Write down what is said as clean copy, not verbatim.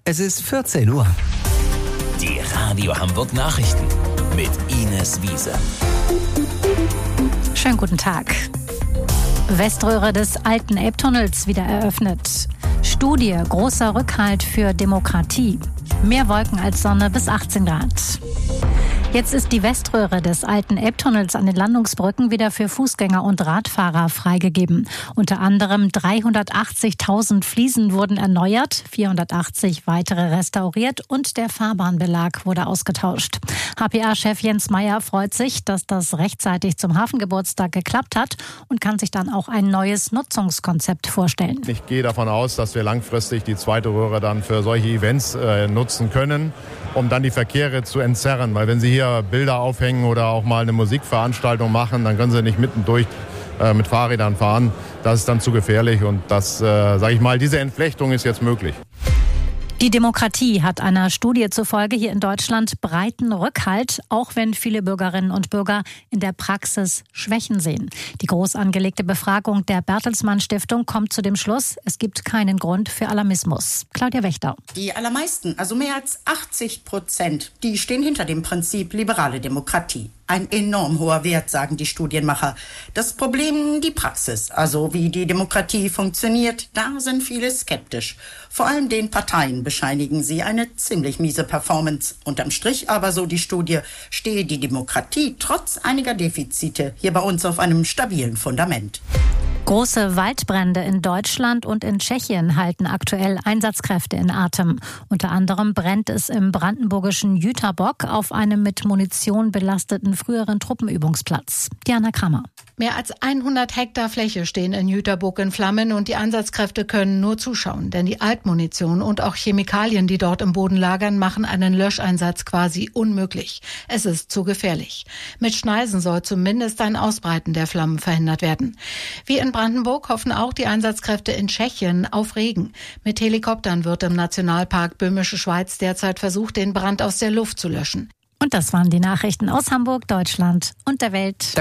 Es ist 14 Uhr. Die Radio Hamburg Nachrichten mit Ines Wiese. Schönen guten Tag. Weströhre des alten Elbtunnels wieder eröffnet. Studie, großer Rückhalt für Demokratie. Mehr Wolken als Sonne bis 18 Grad. Jetzt ist die Weströhre des alten Elbtunnels an den Landungsbrücken wieder für Fußgänger und Radfahrer freigegeben. Unter anderem 380.000 Fliesen wurden erneuert, 480 weitere restauriert und der Fahrbahnbelag wurde ausgetauscht. HPA-Chef Jens Meyer freut sich, dass das rechtzeitig zum Hafengeburtstag geklappt hat und kann sich dann auch ein neues Nutzungskonzept vorstellen. Ich gehe davon aus, dass wir langfristig die zweite Röhre dann für solche Events nutzen können, um dann die Verkehre zu entzerren. Weil wenn Sie hier Bilder aufhängen oder auch mal eine Musikveranstaltung machen, dann können Sie nicht mittendurch mit Fahrrädern fahren. Das ist dann zu gefährlich und das, diese Entflechtung ist jetzt möglich. Die Demokratie hat einer Studie zufolge hier in Deutschland breiten Rückhalt, auch wenn viele Bürgerinnen und Bürger in der Praxis Schwächen sehen. Die groß angelegte Befragung der Bertelsmann Stiftung kommt zu dem Schluss, es gibt keinen Grund für Alarmismus. Claudia Wächter. Die allermeisten, also mehr als 80%, die stehen hinter dem Prinzip liberale Demokratie. Ein enorm hoher Wert, sagen die Studienmacher. Das Problem, die Praxis, also wie die Demokratie funktioniert, da sind viele skeptisch. Vor allem den Parteien bescheinigen sie eine ziemlich miese Performance. Unterm Strich aber, so die Studie, stehe die Demokratie trotz einiger Defizite hier bei uns auf einem stabilen Fundament. Große Waldbrände in Deutschland und in Tschechien halten aktuell Einsatzkräfte in Atem. Unter anderem brennt es im brandenburgischen Jüterbock auf einem mit Munition belasteten früheren Truppenübungsplatz. Diana Kramer. Mehr als 100 Hektar Fläche stehen in Jüterbock in Flammen und die Einsatzkräfte können nur zuschauen. Denn die Altmunition und auch Chemikalien, die dort im Boden lagern, machen einen Löscheinsatz quasi unmöglich. Es ist zu gefährlich. Mit Schneisen soll zumindest ein Ausbreiten der Flammen verhindert werden. Wie in Brandenburg hoffen auch die Einsatzkräfte in Tschechien auf Regen. Mit Helikoptern wird im Nationalpark Böhmische Schweiz derzeit versucht, den Brand aus der Luft zu löschen. Und das waren die Nachrichten aus Hamburg, Deutschland und der Welt.